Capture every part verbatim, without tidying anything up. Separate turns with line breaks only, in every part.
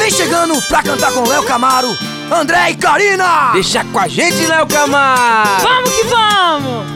Vem chegando pra cantar com Léo Camaro, André e Karina.
Deixa com a gente, Léo Camaro.
Vamos que vamos.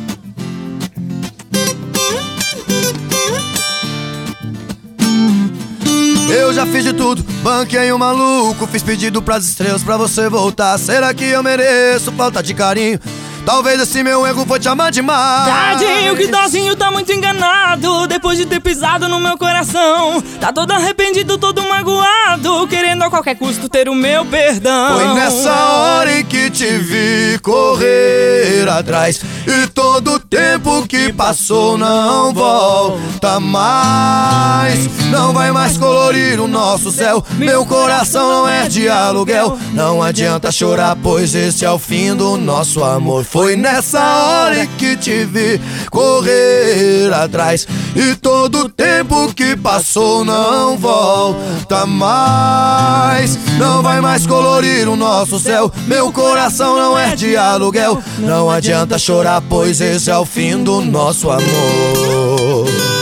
Eu já fiz de tudo, banquei um maluco, fiz pedido pras estrelas pra você voltar. Será que eu mereço falta de carinho? Talvez esse meu erro foi te amar demais.
Tadinho, que dozinho tá muito enganado, depois de ter pisado no meu coração. Tá todo arrependido, todo magoado, querendo a qualquer custo ter o meu perdão.
Foi nessa hora em que te vi correr atrás, e todo o tempo que passou não volta mais. Não vai mais colorir o nosso céu, meu coração não é de aluguel. Não adianta chorar, pois esse é o fim do nosso amor. Foi nessa hora que te vi correr atrás, e todo o tempo que passou não volta mais. Não vai mais colorir o nosso céu, meu coração não é de aluguel. Não adianta chorar, pois esse é o fim do nosso amor.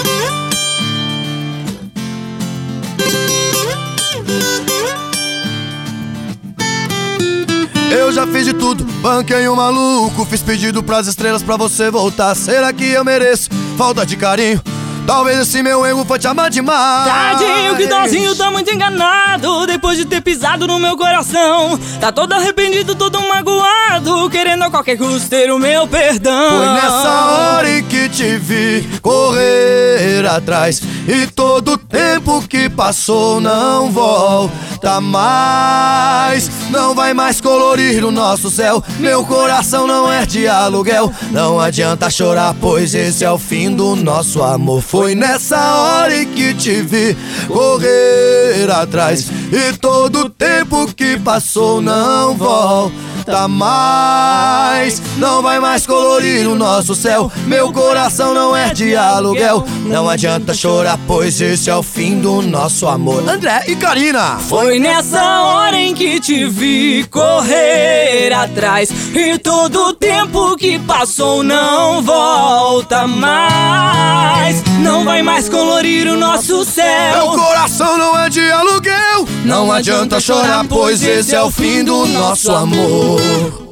Eu já fiz de tudo, banquei um maluco, fiz pedido pras estrelas pra você voltar. Será que eu mereço falta de carinho? Talvez esse meu erro foi te amar demais.
Tadinho, que dozinho tá muito enganado, depois de ter pisado no meu coração. Tá todo arrependido, todo magoado, querendo a qualquer custo ter o meu perdão.
Foi nessa hora em que te vi correr atrás, e todo o tempo que passou não volta mais. Não vai mais colorir o nosso céu, meu coração não é de aluguel. Não adianta chorar, pois esse é o fim do nosso amor. Foi nessa hora em que te vi correr atrás, e todo o tempo que passou não volta mais. Não vai mais colorir o nosso céu, meu coração não é de aluguel. Não adianta chorar, pois esse é o fim do nosso amor. André e Karina.
Foi nessa hora em que te vi correr atrás, e todo o tempo que passou não volta mais. Não vai mais colorir o nosso céu,
meu coração não é de aluguel. Não adianta chorar, pois esse é o fim do nosso amor.